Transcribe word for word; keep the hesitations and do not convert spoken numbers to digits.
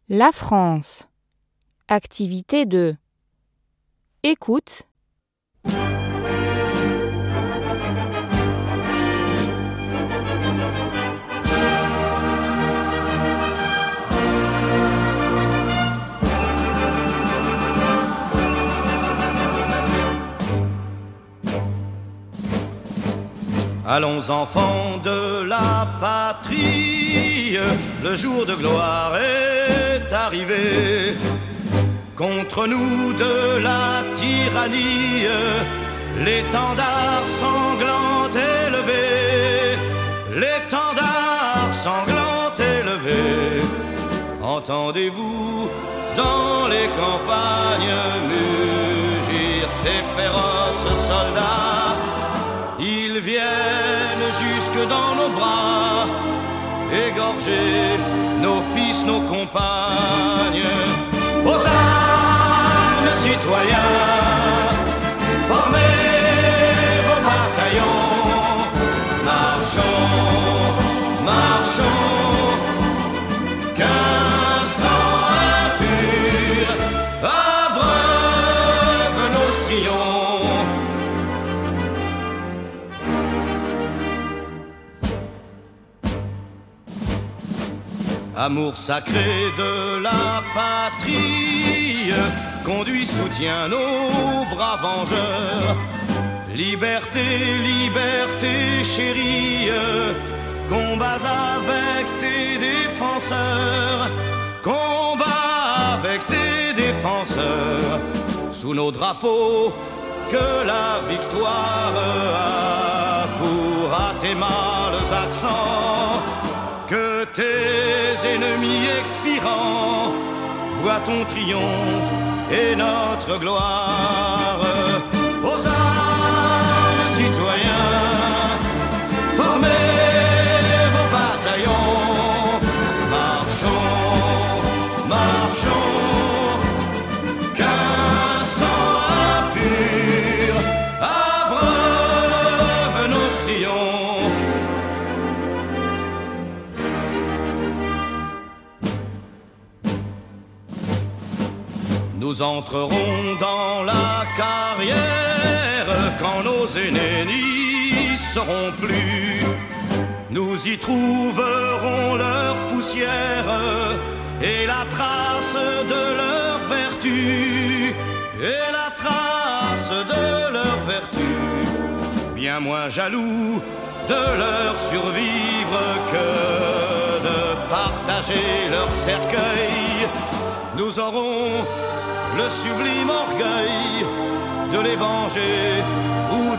La France. Activité deux. Écoute. Allons enfants de la patrie, le jour de gloire est arrivé. Contre nous de la tyrannie, l'étendard sanglant élevé, l'étendard sanglant élevé. Entendez-vous dans les campagnes mugir ces féroces soldats? Ils viennent jusque dans nos bras, égorger nos fils, nos compagnes. Aux armes, citoyens, formez vos bataillons. Marchons, marchons, qu'un sang impur abreuve nos sillons. Amour sacré de la patrie, conduit, soutient nos bras vengeurs. Liberté, liberté chérie, combats avec tes défenseurs, combats avec tes défenseurs. Sous nos drapeaux, que la victoire accourt à tes mâles accents. Que tes ennemis expirants voient ton triomphe et notre gloire. Aux armes, citoyens, formez vos bataillons. Marchons, marchons, qu'un sang impur abreuve nos sillons. Nous entrerons dans la carrière quand nos aînés n'y seront plus. Nous y trouverons leur poussière et la trace de leur vertu, et la trace de leur vertu. Bien moins jaloux de leur survivre que de partager leur cercueil. Nous aurons le sublime orgueil de les venger ou